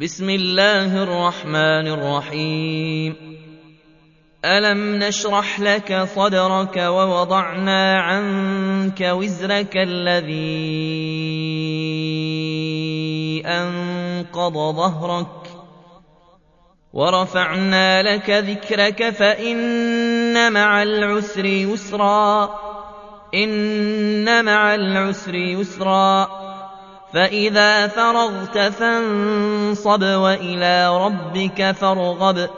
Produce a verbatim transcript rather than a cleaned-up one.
بسم الله الرحمن الرحيم ألم نشرح لك صدرك ووضعنا عنك وزرك الذي أنقض ظهرك ورفعنا لك ذكرك فإن مع العسر يسرا إن مع العسر يسرا فإذا فرغت فانصب وإلى ربك فارغب